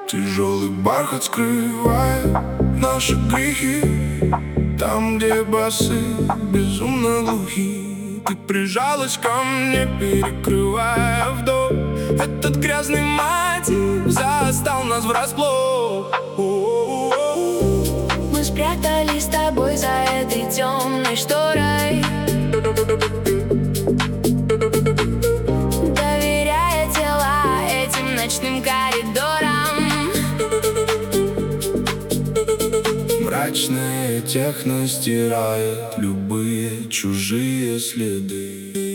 Тяжелый бархат скрывает наши грехи. Там, где басы безумно глухи, ты прижалась ко мне, перекрывая вдох. Этот грязный мотив застал нас врасплох. Мы спрятались с тобой за этой темной шторой, доверяя тела этим ночным коридорам. Мрачная техно стирает любые чужие следы.